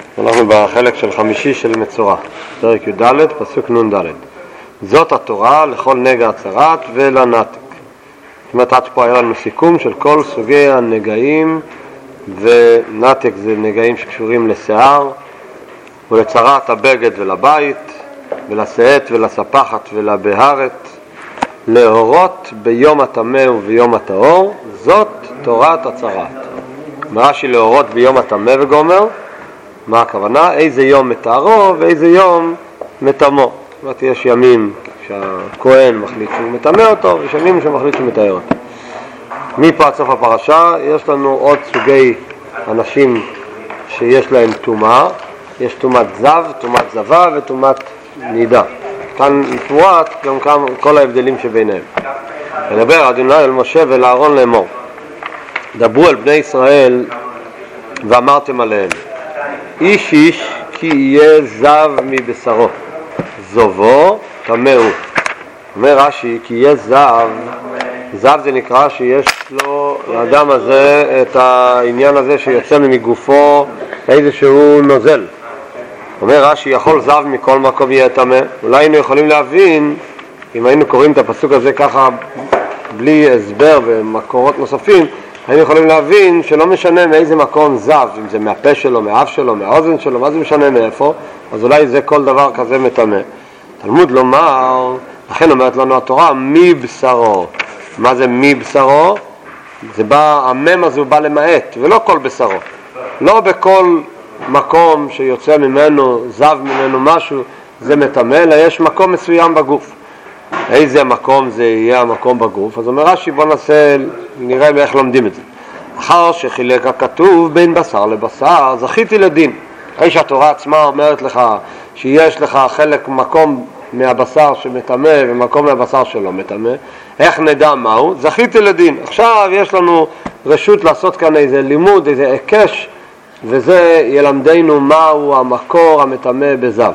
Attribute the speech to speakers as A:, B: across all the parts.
A: אנחנו בחלק של חמישי של מצורע, פרק י"ד, פסוק נ"ד. זאת התורה לכל נגע הצרת ולנתק. זאת אומרת, עד פה היה לנו סיכום של כל סוגי הנגעים, ונתק זה נגעים שקשורים לשיער, ולצרת הבגד ולבית, ולשאת ולספחת ולבהרת, להורות ביום הטמא וביום הטהור, זאת תורת הצרת. מרש"י להורות ביום הטמא וגומר, מה הכוונה? איזה יום מטהרו ואיזה יום מטמאו. זאת אומרת, יש ימים שהכהן מחליט שהוא מטמא אותו, ויש ימים שהוא מחליט שהוא מטהר אותו. מפה עד סוף הפרשה יש לנו עוד סוגי אנשים שיש להם טומאה. יש טומאת זב, טומאת זבה וטומאת נידה. כאן מפורט גם כל ההבדלים שביניהם. מדבר אדוני אל משה ואל אהרון לאמור, דברו אל בני ישראל ואמרתם עליהם, איש איש כי יהיה זב מבשרו, זובו טמא הוא. אומר רש"י, כי יהיה זב, זב זה נקרא שיש לו, לאדם הזה, את העניין הזה שיוצא מגופו איזשהו נוזל. אומר רש"י, יכול זב מכל מקום יהיה טמא. אולי היינו יכולים להבין, אם היינו קוראים את הפסוק הזה ככה בלי הסבר ומקורות נוספים, היינו יכולים להבין שלא משנה מאיזה מקום זב, אם זה מהפה שלו, מהאף שלו, מהאוזן שלו, מה זה משנה מאיפה, אז אולי זה כל דבר כזה מטמא. תלמוד לומר, לכן אומרת לנו התורה, מבשרו. מה זה מבשרו? זה בא, המם הזה הוא בא למעט, ולא כל בשרו. לא בכל מקום שיוצא ממנו, זב ממנו משהו, זה מטמא, אלא יש מקום מסוים בגוף. איזה מקום זה יהיה המקום בגוף? אז אומר רש"י, בוא נראה איך לומדים את זה. אחר שחילק הכתוב בין בשר לבשר, זכיתי לדין. אחרי שהתורה עצמה אומרת לך שיש לך חלק מקום מהבשר שמטמא ומקום מהבשר שלא מטמא, איך נדע מהו? זכיתי לדין. עכשיו יש לנו רשות לעשות כאן איזה לימוד, איזה עקש, וזה ילמדנו מהו המקור המטמא בזב.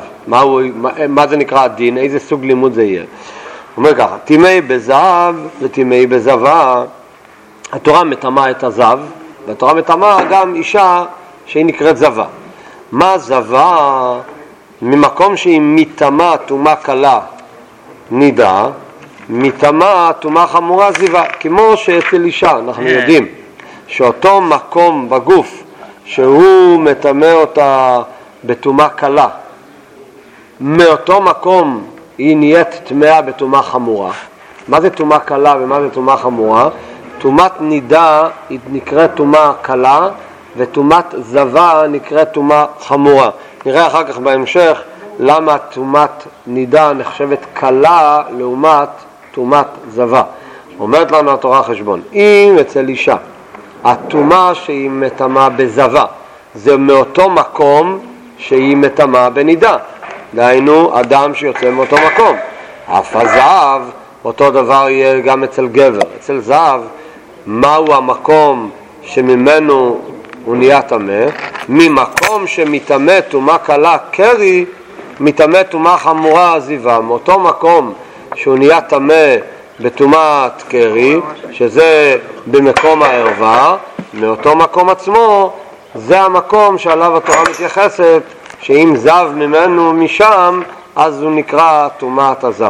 A: מה זה נקרא הדין? איזה סוג לימוד זה יהיה? אומר ככה, טמאי בזב וטמאי בזבה. התורה מטמאה את הזב, והתורה מטמאה גם אישה שהיא נקראת זבה. מה זבה? ממקום שהיא מטמאה טומאה קלה נידה, מטמאה טומאה חמורה זיבה. כמו שאצל אישה אנחנו יודעים שאותו מקום בגוף שהוא מטמא אותה בטומאה קלה, מאותו מקום היא נהיית טמאה בטומאה חמורה. מה זה טומאה קלה ומה זה טומאה חמורה? טומאת נידה היא נקראת טומאה קלה, וטומאת זבה נקראת טומאה חמורה. נראה אחר כך בהמשך למה טומאת נידה נחשבת קלה לעומת טומאת זבה. אומרת לנו התורה חשבון, אם אצל אישה הטומאה שהיא מטמאה בזבה זה מאותו מקום שהיא מטמאה בנידה, דהיינו אדם שיוצא מאותו מקום. אף הזב אותו דבר יהיה גם אצל גבר. אצל זב מהו המקום שממנו הוא נהיה טמא? ממקום שמטמא טומאה קלה קרי, מטמא טומאה חמורה זיבה. מאותו מקום שהוא נהיה טמא בטומאת קרי, שזה במקום הערווה, מאותו מקום עצמו, זה המקום שעליו התורה מתייחסת, שאם זב ממנו משם, אז הוא נקרא טומאת הזב.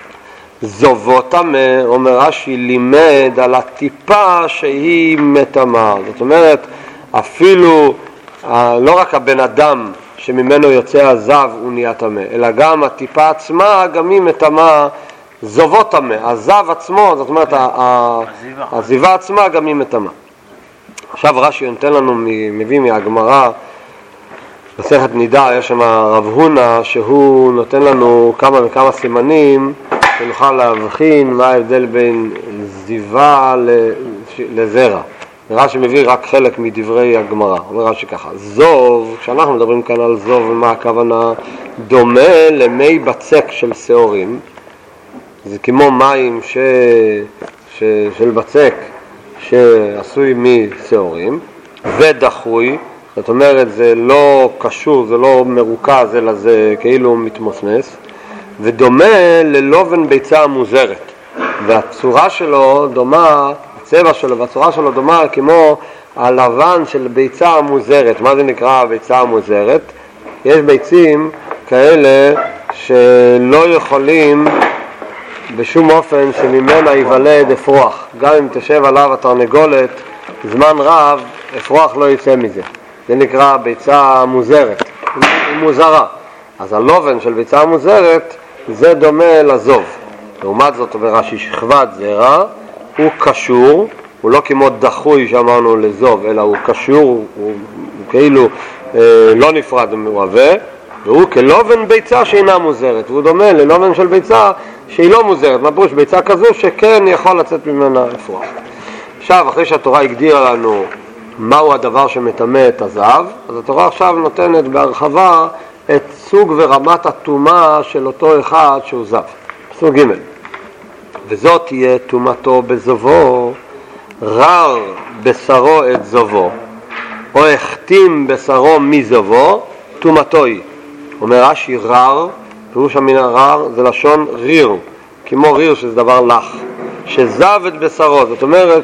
A: זובו טמא, אומר רש"י, לימד על הטיפה שהיא מטמאה. זאת אומרת, אפילו לא רק הבן אדם שממנו יוצא הזב הוא נהיה טמא, אלא גם הטיפה עצמה, גם היא מטמאה. זובו טמא, הזב עצמו, זאת אומרת הזיבה עצמה גם היא מטמאה. עכשיו רש"י נותן לנו, מביא מהגמרא מסכת נידה, יש שם רב הונא שהוא נותן לנו כמה וכמה סימנים שנוכל להבחין מה ההבדל בין זיבה לזרע. רש"י מביא רק חלק מדברי הגמרא. אומר רש"י ככה, זוב, כשאנחנו מדברים כאן על זוב, מה הכוונה? דומה למי בצק של שעורים. זה כמו מים של בצק שעשוי משעורים ודחוי, זאת אומרת זה לא קשור, זה לא מרוכז, אלא זה כאילו מתמוסמס, ודומה ללובן ביצה המוזרת, והצורה שלו דומה, הצבע שלו והצורה שלו דומה כמו הלבן של ביצה המוזרת. מה זה נקרא הביצה המוזרת? יש ביצים כאלה שלא יכולים בשום אופן שממנה ייוולד אפרוח. גם אם תשב עליו התרנגולת זמן רב, אפרוח לא יצא מזה. זה נקרא ביצה מוזרת, היא מוזרה. אז הלובן של ביצה מוזרת זה דומה לזוב. לעומת זאת אומר רש"י, שכבת זרע הוא קשור, הוא לא כמו דחוי שאמרנו לזוב, אלא הוא קשור, הוא כאילו לא נפרד ומעווה, והוא כלובן ביצה שאינה מוזרת, והוא דומה ללובן של ביצה שהיא לא מוזרת. מה פירוש? ביצה כזו שכן יכול לצאת ממנה אפרוח. עכשיו, אחרי שהתורה הגדירה לנו מהו הדבר שמטמא את הזהב, אז התורה עכשיו נותנת בהרחבה את סוג ורמת הטומאה של אותו אחד שהוא זב. פסוק ג' וזאת תהיה טומאתו בזובו, רר בשרו את זובו, או החתים בשרו מזובו, טומאתו היא. אומר רש"י, רר, פירוש המילה רר זה לשון ריר, כמו ריר שזה דבר לח, שזב את בשרו, זאת אומרת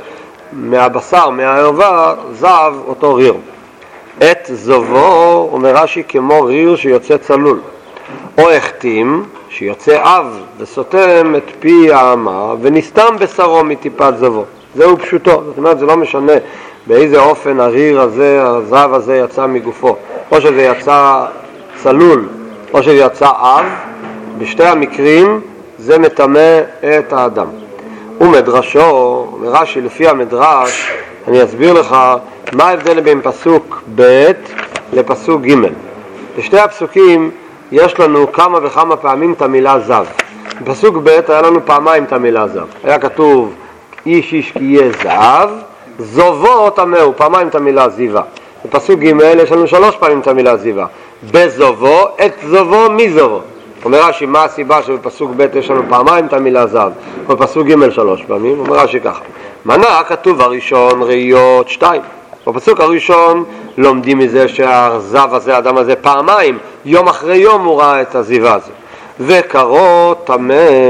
A: שמהבשר, מהערווה, זב אותו ריר. את זובו, אומר רש"י, כמו ריר שיוצא צלול, או החתים, שיוצא אב וסותם את פי האמה ונסתם בשרו מטיפת זובו. זהו פשוטו. זאת אומרת, זה לא משנה באיזה אופן הריר הזה, הזב הזה יצא מגופו, או שזה יצא צלול או שזה יצא אב, בשתי המקרים זה מטמא את האדם. ומדרשו, אומר רש"י, לפי המדרש אני אסביר לך מה ההבדל בין פסוק ב' לפסוק ג'. בשתי הפסוקים יש לנו כמה וכמה פעמים את המילה זב. בפסוק ב' היה לנו פעמיים את המילה זב. היה כתוב איש איש כי יהיה זב, זובו תמהו, פעמיים את המילה זיבה. בפסוק ג' יש לנו 3 פעמים את המילה זיבה. בזובו, את זובו, מזובו. אומר רש"י, מה הסיבה שבפסוק ב' יש לנו פעמיים את המילה זב, ובפסוק ג' 3 פעמים? אומר רש"י ככה, מנה כתוב הראשון ראיות 2. בפסוק הראשון לומדים מזה שהזב הזה, האדם הזה, פעמיים, יום אחרי יום הוא ראה את הזיבה הזו. וקרוא טמא,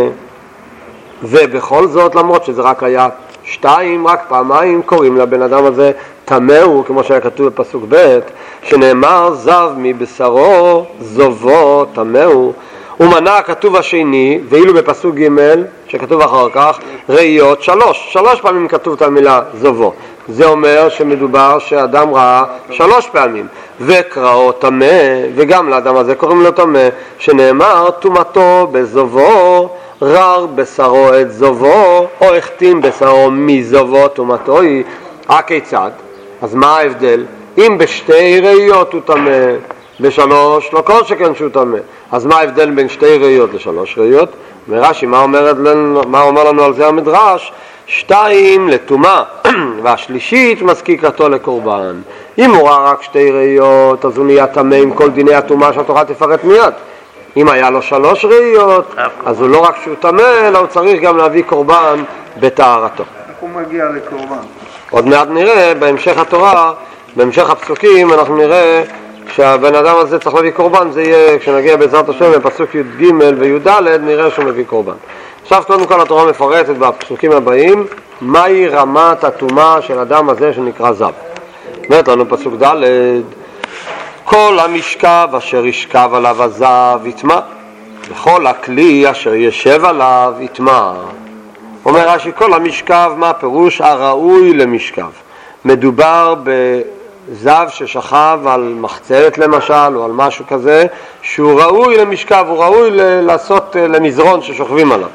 A: ובכל זאת, למרות שזה רק היה 2, רק פעמיים קוראים לבן אדם הזה טמא הוא, כמו שהיה כתוב בפסוק ב', שנאמר זב מבשרו זובו טמא הוא. ומנה הכתוב השני, ואילו בפסוק ג' שכתוב אחר כך ראיות 3 פעמים כתוב את המילה זובו. זה אומר שמדובר שאדם ראה 3 פעמים. וקראו טמא, וגם לאדם הזה קוראים לו טמא, שנאמר טומאתו בזובו, רר בשרו את זובו, או החתים בשרו מזובו טומאתו היא. הכיצד? אז מה ההבדל? אם בשתי ראיות הוא טמא, ב3 לא כל שכן שהוא טמא, אז מה ההבדל בין 2 ראיות ל3 ראיות? מרש"י, מה אומר לנו על זה המדרש? 2 לטומאה והשלישית מזקיקתו לקורבן. אם הוא ראה רק 2 ראיות אז הוא נהיה טמא עם כל דיני הטומאה שהתורה תפרט מיד. אם היה לו 3 ראיות אז הוא לא רק שהוא טמא אלא הוא צריך גם להביא קורבן בטהרתו.
B: איך הוא מגיע לקורבן?
A: עוד מעט נראה בהמשך התורה, בהמשך הפסוקים אנחנו נראה שהבן אדם הזה צריך להביא קורבן. זה יהיה כשנגיע בעזרת השם בפסוק י"ג וי"ד, נראה שהוא מביא קורבן. עכשיו קודם כל התורה מפרטת בפסוקים הבאים מהי רמת הטומאה של אדם הזה שנקרא זב. אומרת לנו פסוק ד', כל המשכב אשר ישכב עליו הזב יטמא, וכל הכלי אשר ישב עליו יטמא. אומר רש"י, כל המשכב, מה פירוש? הראוי למשכב. מדובר בזב ששכב על מחצלת למשל, או על משהו כזה, שהוא ראוי למשכב, הוא ראוי לעשות למזרון ששוכבים עליו.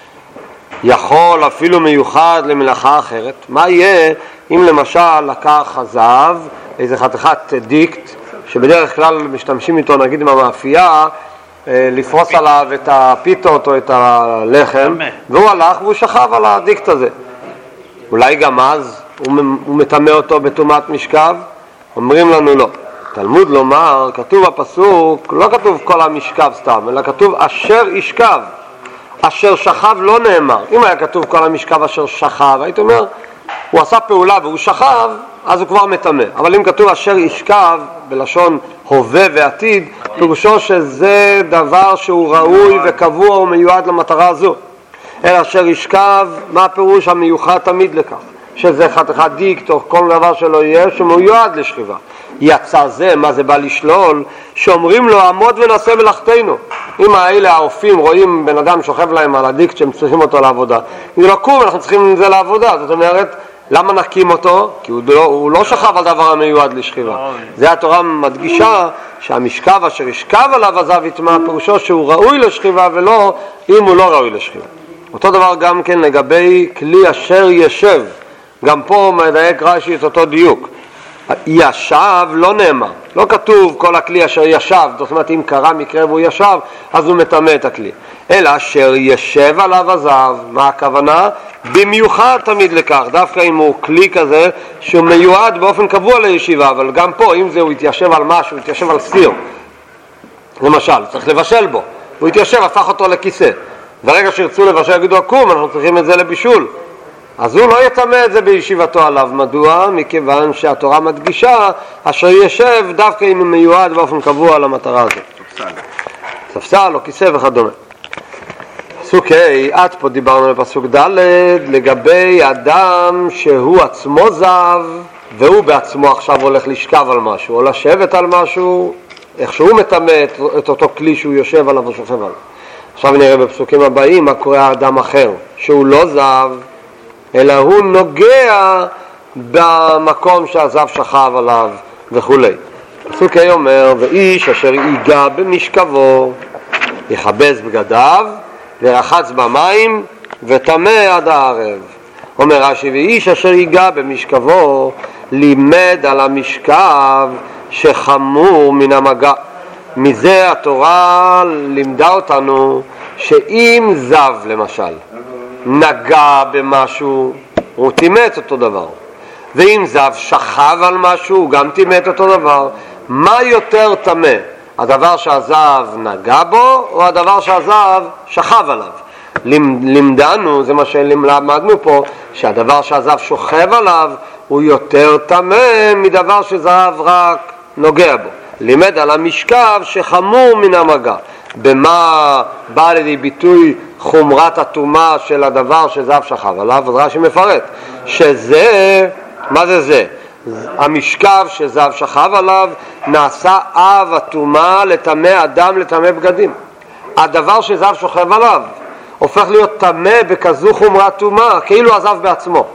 A: יכול אפילו מיוחד למלאכה אחרת. מה יהיה אם למשל לקח הזב איזה חתיכת דיקט, שבדרך כלל משתמשים איתו נגיד עם המאפייה, לפרוס עליו את הפיתות או את הלחם, והוא הלך והוא שכב על הדיקט הזה. אולי גם אז הוא מטמא אותו בטומאת משכב? אומרים לנו לא. תלמוד לומר, כתוב בפסוק, לא כתוב כל המשכב סתם, אלא כתוב אשר ישכב. אשר שכב לא נאמר. אם היה כתוב כל המשכב אשר שכב, היית אומר, הוא עשה פעולה והוא שכב, אז הוא כבר מטמא. אבל אם כתוב אשר ישכב בלשון הווה ועתיד, פירושו שזה דבר שהוא ראוי וקבוע ומיועד למטרה הזו. אלא אשר ישכב, מה הפירוש המיוחד תמיד לכך? שזה חתיכת דיק, תוך כל דבר שלא יהיה, שמיועד לשכיבה. יצא זה, מה זה בא לשלול? שאומרים לו, עמוד ונעשה מלאכתנו. אם האלה האופים רואים בן אדם שוכב להם על הדיק שהם צריכים אותו לעבודה, אם לא קום, אנחנו צריכים את זה לעבודה. זאת אומרת, למה נקים אותו? כי הוא לא שכב על דבר המיועד לשכיבה. זה התורה מדגישה שהמשכב אשר ישכב עליו עזב יטמע, פירושו שהוא ראוי לשכיבה ולא אם הוא לא ראוי לשכיבה. אותו דבר גם כן לגבי כלי אשר ישב. גם פה מדייק רש"י את אותו דיוק. ישב לא נאמר, לא כתוב כל הכלי אשר ישב, זאת אומרת אם קרה מקרה והוא ישב אז הוא מטמא את הכלי, אלא אשר ישב עליו עזב. מה הכוונה? במיוחד תמיד לכך, דווקא אם הוא כלי כזה שהוא מיועד באופן קבוע לישיבה, אבל גם פה אם זה הוא יתיישב על משהו, הוא יתיישב על סיר למשל, צריך לבשל בו, הוא יתיישב, הפך אותו לכיסא, ברגע שירצו לבשל יגידו קום, אנחנו צריכים את זה לבישול, אז הוא לא יטמא את זה בישיבתו עליו. מדוע? מכיוון שהתורה מדגישה אשר ישב דווקא אם הוא מיועד באופן קבוע למטרה הזאת, ספסל או כיסא וכדומה. פסוק ה', עד פה דיברנו לפסוק ד' לגבי אדם שהוא עצמו זב והוא בעצמו עכשיו הולך לשכב על משהו או לשבת על משהו, איך שהוא מטמא את אותו כלי שהוא יושב עליו או שוכב עליו. עכשיו נראה בפסוקים הבאים מה קורה האדם אחר שהוא לא זב אלא הוא נוגע במקום שהזב שכב עליו וכו'. פסוק ה' אומר, ואיש אשר ייגע במשכבו יכבס בגדיו ורחץ במים וטמא עד הערב. אומר רש"י, ואיש אשר ייגע במשכבו לימד על המשכב שחמור מן המגע. מזה התורה לימדה אותנו שאם זב למשל נגע במשהו הוא טימא את אותו דבר, ואם זב שכב על משהו הוא גם טימא את אותו דבר. מה יותר טמא, הדבר שהזב נגע בו או הדבר שהזב שכב עליו? לימדנו, זה מה שלמדנו פה, שהדבר שהזב שוכב עליו הוא יותר טמא מדבר שזב רק נוגע בו. לימד על המשכב שחמור מן המגע. במה בא לידי ביטוי חומרת הטומאה של הדבר שזב שכב עליו? רש"י מפרט שזה, מה זה זה? המשכב שזב שכב עליו נעשה אב הטומאה לטמא אדם, לטמא בגדים. הדבר שזב שוכב עליו הופך להיות טמא בכזו חומרת טומאה כאילו הזב בעצמו,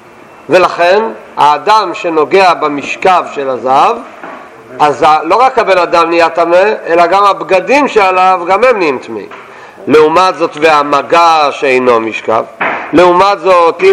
A: ולכן האדם שנוגע במשכב של הזב, אז לא רק הבן אדם נהיה טמא, אלא גם הבגדים שעליו גם הם נהיים טמאים. לעומת זאת והמגע שאינו משכב, לעומת זאת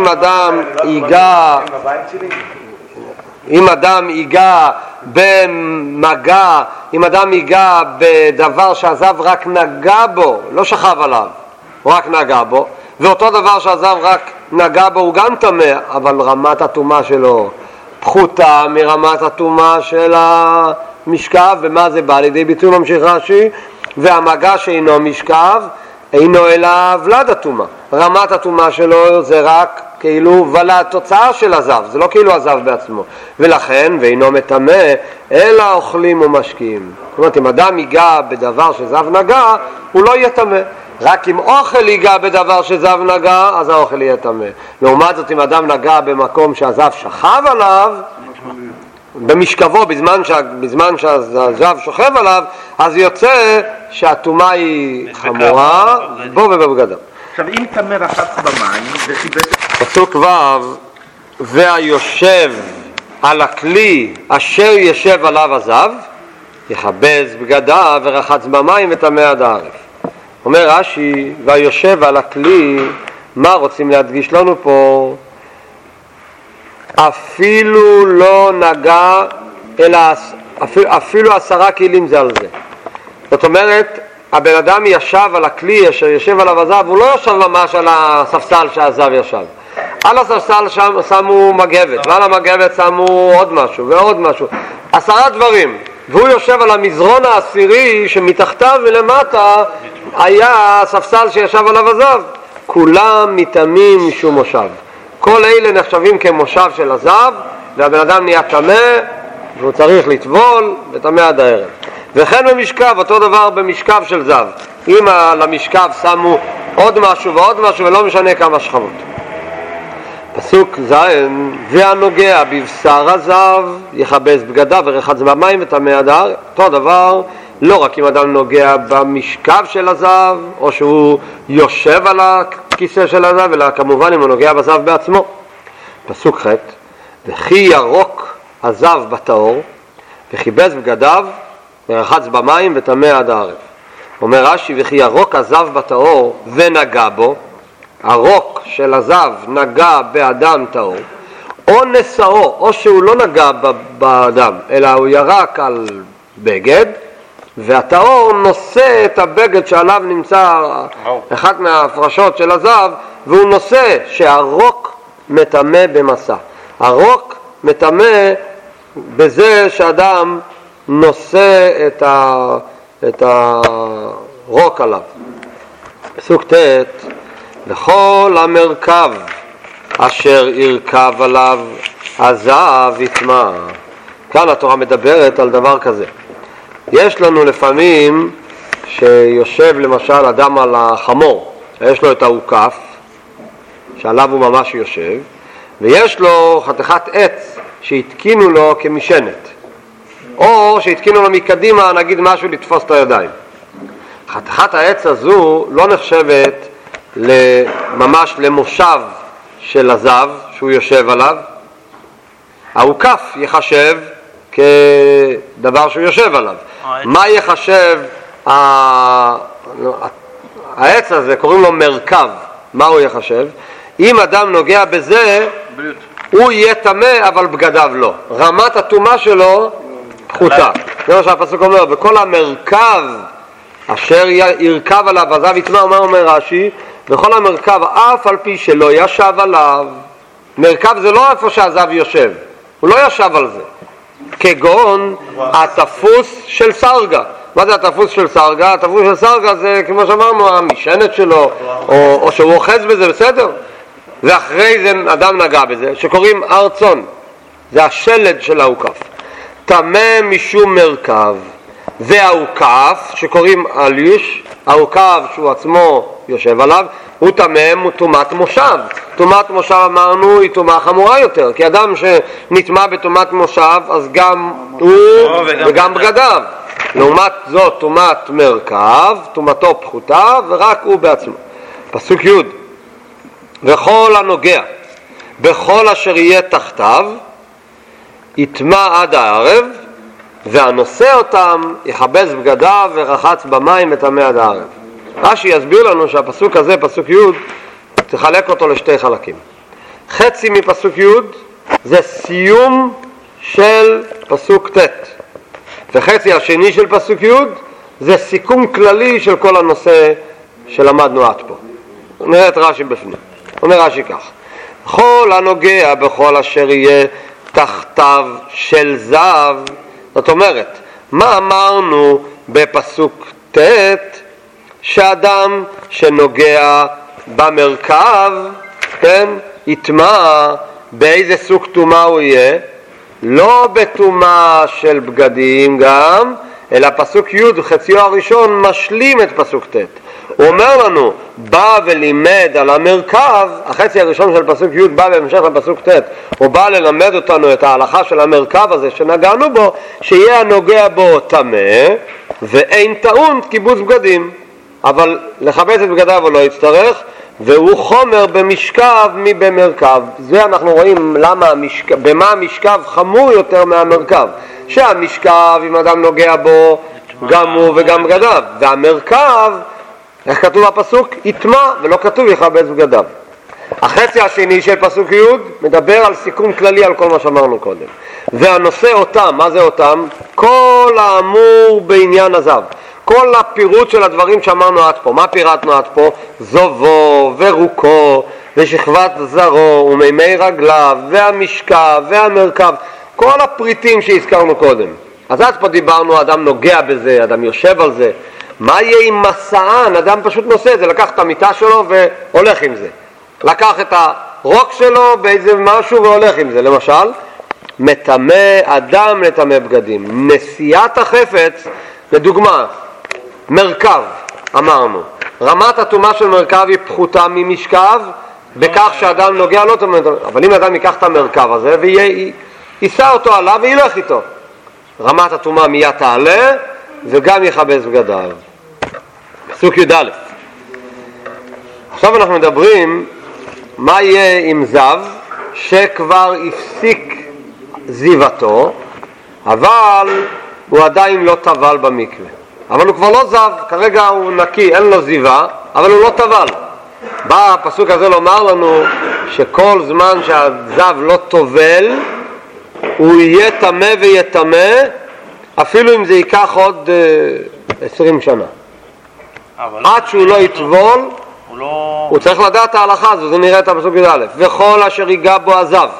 A: אם אדם ייגע במגע, אם אדם ייגע בדבר שהזב רק נגע בו, לא שכב עליו, הוא רק נגע בו, ואותו דבר שהזב רק נגע בו הוא גם טמא, אבל רמת הטומאה שלו פחותה מרמת הטומאה של המשכב. ומה זה בא לידי ביטוי? ממשיך רש"י, והמגע שאינו משכב אינו אלא ולד הטומאה, רמת הטומאה שלו זה רק כאילו ולד תוצאה של הזב, זה לא כאילו הזב בעצמו, ולכן ואינו מטמא אלא אוכלים ומשקיעים. זאת אומרת, אם אדם ייגע בדבר שזב נגע הוא לא יהיה טמא, רק אם אוכל ייגע בדבר שזב נגע אז האוכל יהיה טמא. לעומת זאת אם אדם נגע במקום שהזב שכב עליו במשכבו, בזמן שהזב שוכב עליו, אז יוצא שהטומאה היא חמורה בו ובבגדיו.
B: עכשיו אם טמא רחץ במים
A: פסוק ו', והיושב על הכלי אשר ישב עליו הזב יכבס בגדיו ורחץ במים וטמא עד הערב. אומר רש"י, והיושב על הכלי, מה רוצים להדגיש לנו פה? אפילו לא נגע, אלא אפילו 10 כלים זה על זה. זאת אומרת, הבן אדם ישב על הכלי אשר ישב עליו הזב, הוא לא ישב ממש על הספסל שהזב ישב. על הספסל שמו מגבת, ועל המגבת שמו עוד משהו ועוד משהו, 10 דברים, והוא יושב על המזרון העשירי שמתחתיו ולמטה היה הספסל שישב עליו הזב. כולם מטמאים משום מושב, כל אלה נחשבים כמושב של הזב, והבן אדם נהיה טמא והוא צריך לטבול וטמא עד הערב. וכן במשכב, אותו דבר במשכב של זב, אם על המשכב שמו עוד משהו ועוד משהו ולא משנה כמה שכבות. פסוק זין, והנוגע בבשר הזב יכבס בגדיו ורחץ במים וטמא עד הארץ. אותו דבר, לא רק אם אדם נוגע במשכב של הזב או שהוא יושב על הכיסא של הזב, אלא כמובן אם הוא נוגע בזב בעצמו. פסוק ח', וכי ירוק הזב בטהור וכיבס בגדיו ורחץ במים וטמא עד הארץ. אומר רש"י, וכי ירוק הזב בטהור ונגע בו, הרוק של הזב נגע באדם טהור, או נשאו, או שהוא לא נגע באדם אלא הוא ירק על בגד, והטהור נושא את הבגד שעליו נמצא אחת מההפרשות של הזב, והוא נושא שהרוק מטמא במסע. הרוק מטמא בזה שאדם נושא את הרוק עליו. פסוק ט', לכל המרכב אשר ירכב עליו הזב יטמא. כאן התורה מדברת על דבר כזה. יש לנו לפעמים שיושב למשל אדם על החמור, יש לו את העוקף שעליו הוא ממש יושב, ויש לו חתיכת עץ שהתקינו לו כמשענת, או שהתקינו לו מקדימה נגיד משהו לתפוס את הידיים. חתיכת העץ הזו לא נחשבת ממש למושב של הזב שהוא יושב עליו, העוקף יחשב כדבר שהוא יושב עליו. מה יחשב העץ הזה? קוראים לו מרכב. מה הוא יחשב? אם אדם נוגע בזה הוא יהיה טמא אבל בגדיו לא, רמת הטומאה שלו פחותה. זה מה שהפסוק אומר, וכל המרכב אשר ירכב עליו הזב יטמא. מה אומר רש"י? וכל המרכב אף על פי שלא ישב עליו. מרכב זה לא איפה שהזב יושב, הוא לא ישב על זה, כגון התפוס של סרגה. מה זה התפוס של סרגה? התפוס של סרגה זה כמו שאמרנו המשענת שלו, או שהוא אוחז בזה, בסדר, ואחרי זה אדם נגע בזה, שקוראים ארצון, זה השלד של העוקף. טמא משום מרכב, והעוקף שקוראים אליש, העוקף שהוא עצמו יושב עליו, הוא טמא, הוא טומאת מושב. טומאת מושב אמרנו היא טומאה חמורה יותר, כי אדם שנטמא בטומאת מושב אז גם הוא וגם בגדיו. לעומת זאת טומאת מרכב, טומאתו פחותה ורק הוא בעצמו. פסוק י', וכל הנוגע בכל אשר יהיה תחתיו יטמא עד הערב, והנושא אותם יכבס בגדיו ורחץ במים וטמא עד הערב. רש"י יסביר לנו שהפסוק הזה, פסוק י', תחלק אותו לשתי חלקים. חצי מפסוק י' זה סיום של פסוק ט', וחצי השני של פסוק י' זה סיכום כללי של כל הנושא שלמדנו עד פה. נראה את רש"י בפנים. אומר רש"י כך, כל הנוגע בכל אשר יהיה תחתיו של זב. זאת אומרת, מה אמרנו בפסוק ט'? שאדם שנוגע במרכב, כן, יטמא. באיזה סוג טומאה הוא יהיה? לא בטומאה של בגדים גם, אלא פסוק י' חציו הראשון משלים את פסוק ט'. הוא אומר לנו, בא ולימד על המרכב, החצי הראשון של פסוק י' בא בהמשך לפסוק ט', הוא בא ללמד אותנו את ההלכה של המרכב הזה שנגענו בו, שיהיה הנוגע בו טמא ואין טעון קיבוץ בגדים, אבל לכבס את בגדיו הוא לא יצטרך, והוא חומר במשכב מבמרכב. זה אנחנו רואים למה במה המשכב חמור יותר מהמרכב, שהמשכב אם אדם נוגע בו גם הוא וגם בגדיו, והמרכב, איך כתוב בפסוק? יטמא, ולא כתוב יכבס בגדיו. החצי השני של פסוק י' מדבר על סיכום כללי על כל מה שאמרנו קודם, והנושא אותם. מה זה אותם? כל האמור בעניין הזב, כל הפירוט של הדברים שאמרנו עד פה. מה פירטנו עד פה? זובו ורוקו ושכבת זרו ומימי רגליו והמשכב והמרכב, כל הפריטים שהזכרנו קודם. אז עד פה דיברנו, אדם נוגע בזה, אדם יושב על זה. מה יהיה עם מסען? אדם פשוט נושא את זה, לקח את המיטה שלו והולך עם זה, לקח את הרוק שלו באיזה משהו והולך עם זה. למשל, מטמא אדם לטמא בגדים. נשיאת החפץ, לדוגמה מרכב, אמרנו רמת הטומאה של מרכב היא פחותה ממשכב, בכך שאדם נוגע לא טמא, אבל אם אדם ייקח את המרכב הזה ויישא אותו עליו וילך איתו, רמת הטומאה מיד תעלה וגם יכבס בגדיו. פסוק י"א. עכשיו אנחנו מדברים מה יהיה עם זב שכבר הפסיק זיוותו, אבל הוא עדיין לא טבל במקווה. אבל הוא כבר לא זב, כרגע הוא נקי, אין לו זיווה, אבל הוא לא טבל. בא הפסוק הזה לומר לנו שכל זמן שהזב לא טובל, הוא יהיה טמא ויטמא, אפילו אם זה ייקח עוד 20 שנה. עד שהוא לא יטבול, הוא צריך לדעת ההלכה הזו, זה נראה את הפסוק י"א. וכל אשר ייגע בו הזב,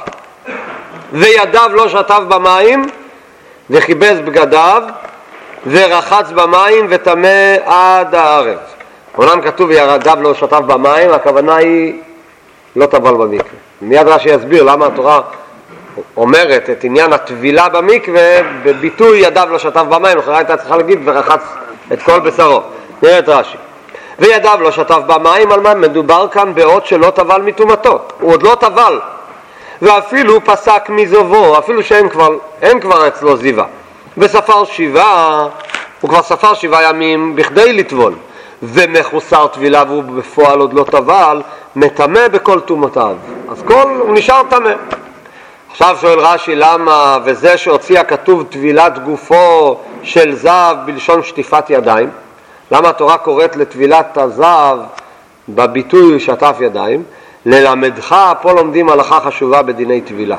A: וידיו לא שטף במים, וכיבס בגדיו, ורחץ במים, וטמא עד הערב. אומנם כתוב ידיו לא שטף במים, הכוונה היא לא טבל במקווה. מיד רש"י יסביר למה התורה אומרת את עניין הטבילה במקווה בביטוי ידיו לא שטף במים, אחרי הייתה צריכה להגיד ורחץ את כל בשרו. נראה את רש"י. וידיו לא שטף במים, על מה מדובר כאן בעוד שלא טבל מטומאתו, הוא עוד לא טבל, ואפילו פסק מזובו, אפילו שאין כבר אצלו זיווה, וספר 7, הוא כבר ספר 7 ימים בכדי לטבול, ומחוסר טבילה והוא בפועל עוד לא טבל, מטמא בכל טומאותיו, אז הוא נשאר טמא. עכשיו שואל רש"י למה, וזה שהוציא הכתוב טבילת גופו של זב בלשון שטיפת ידיים, למה התורה קוראת לטבילת הזב בביטוי שטף ידיים? ללמדך, פה לומדים הלכה חשובה בדיני טבילה,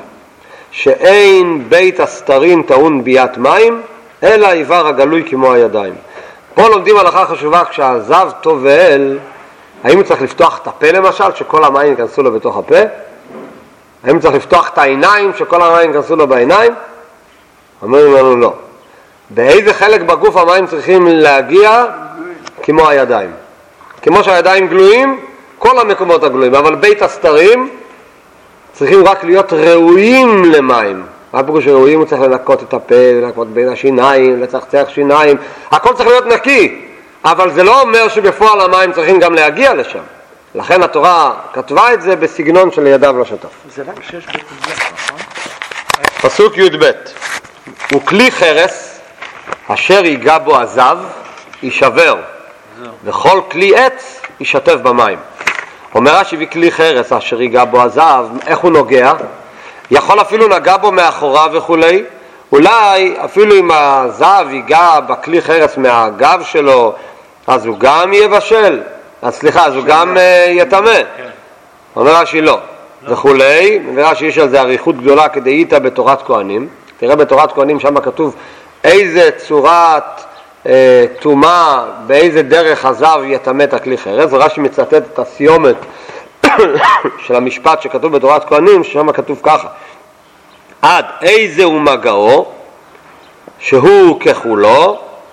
A: שאין בית הסתרים טעון ביאת מים, אלא איבר הגלוי כמו הידיים. פה לומדים הלכה חשובה, כשהזב טובל, האם הוא צריך לפתוח את הפה למשל, שכל המים ייכנסו לו בתוך הפה? האם הוא צריך לפתוח את העיניים, שכל המים ייכנסו לו בעיניים? אומרים לנו לא. באיזה חלק בגוף המים צריכים להגיע? כמו הידיים. כמו שהידיים גלויים, כל המקומות הגלויים, אבל בית הסתרים צריכים רק להיות ראויים למים. רק בגלל שראויים הוא צריך לנקות את הפה, לנקות בין השיניים, לצחצח שיניים, הכל צריך להיות נקי, אבל זה לא אומר שבפועל המים צריכים גם להגיע לשם. לכן התורה כתבה את זה בסגנון של ידיו לא שטף.
B: זה רק 6 בט"ו, נכון?
A: פסוק י"ב. וכלי חרס אשר ייגע בו הזב יישבר, וכל כלי עץ יישטף במים. אומר רש"י, וכלי חרס אשר ייגע בו הזב, איך הוא נוגע? יכול אפילו נגע בו מאחוריו וכולי, אולי אפילו אם הזב ייגע בכלי חרס מהגב שלו, אז הוא גם יהיה בשל, אז הוא גם יטמא. אומר רש"י לא, וכולי, ורש"י יש על זה אריכות גדולה כדי איתה בתורת כהנים. תראה בתורת כהנים שם כתוב איזה צורת טומאה, באיזה דרך הזב יטמא את הכלי חרס. רש"י מצטט את הסיומת של המשפט שכתוב בתורת כהנים, ששם כתוב ככה: עד איזה הוא מגעו שהוא ככולו,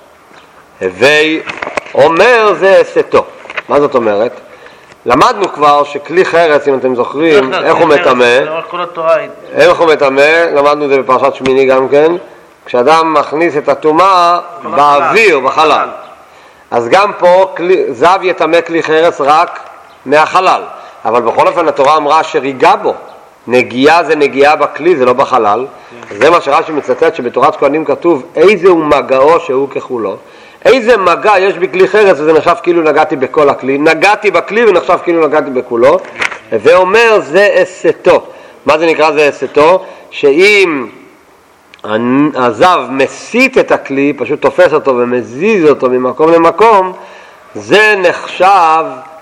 A: הווי אומר זה אסתו. מה זאת אומרת? למדנו כבר שכלי חרס, אם אתם זוכרים, איך הוא מטמא? איך הוא מטמא? למדנו את זה בפרשת שמיני גם כן, כשאדם מכניס את הטומאה באוויר, בחלל. אז גם פה זב יטמא כלי חרס רק מהחלל, אבל בכל אופן התורה אמרה אשר ייגע בו. נגיעה זה נגיעה בכלי, זה לא בחלל. זה מה שרש"י מצטט, שבתורת כהנים כתוב איזה הוא מגעו שהוא ככולו. איזה מגע יש בכלי חרס וזה נחשב כאילו נגעתי בכל הכלי, נגעתי בכלי ונחשב כאילו נגעתי בכולו, ואומר זה אסתו. מה זה נקרא זה אסתו? שאם הזב מסית את הכלי, פשוט תופס אותו ומזיז אותו ממקום למקום, זה נחשב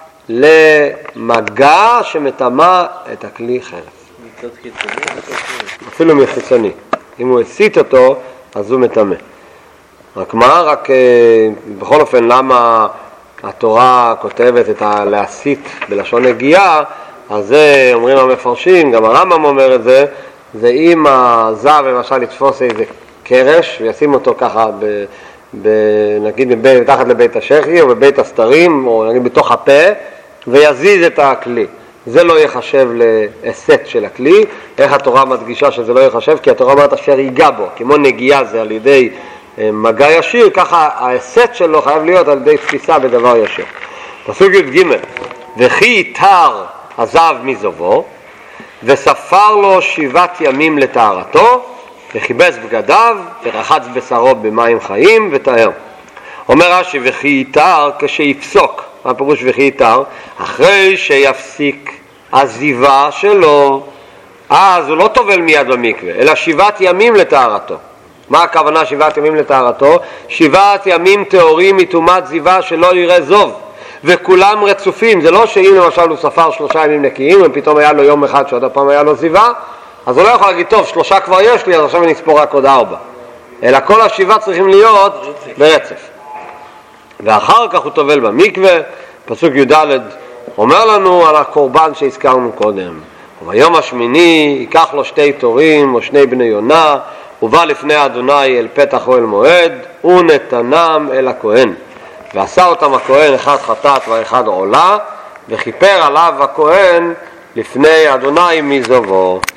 A: למגע שמטמא את הכלי חרס. אפילו מחיצוני. אם הוא הסית אותו, אז הוא מטמא. רק מה? רק בכל אופן למה התורה כותבת את להסית בלשון נגיעה? אז זה אומרים המפרשים, גם הרמב"ם אומר את זה, זה אם הזב למשל יתפוס איזה קרש וישים אותו ככה נגיד מתחת לבית השחי או בבית הסתרים או נגיד בתוך הפה ויזיז את הכלי, זה לא יחשב להסת של הכלי. איך התורה מדגישה שזה לא יחשב? כי התורה אומרת אשר ייגע בו, כמו נגיעה זה על ידי מגע ישיר, ככה ההסת שלו חייב להיות על ידי תפיסה בדבר ישיר. פסוק י"ג, וכי יתר עזב מזובו, וספר לו 7 ימים לטהרתו, וכיבס בגדיו, ורחץ בשרו במים חיים, וטהר. אומר רש"י, וכי יתר כשיפסוק, מה הפירוש וכי יתר? אחרי שיפסיק עזיבה שלו, אז הוא לא טובל מיד במקווה, אלא 7 ימים לטהרתו. מה הכוונה 7 ימים לטהרתו? 7 ימים טהורים מטומאת זיווה שלא יראה זוב, וכולם רצופים. זה לא שאם למשל הוא ספר 3 ימים נקיים ופתאום היה לו יום אחד שעוד הפעם היה לו זיווה, אז הוא לא יכול להגיד טוב 3 כבר יש לי אז עכשיו אני אספור רק עוד 4, אלא כל 7 צריכים להיות ברצף. ואחר כך הוא טובל במקווה. פסוק י"ד אומר לנו על הקורבן שהזכרנו קודם, וביום השמיני ייקח לו 2 תורים או 2 בני יונה, ובא לפני אדוני אל פתח אוהל מועד, ונתנם אל הכהן, ועשה אותם הכהן 1 חטאת ו1 עולה, וכיפר עליו הכהן לפני אדוני מזובו.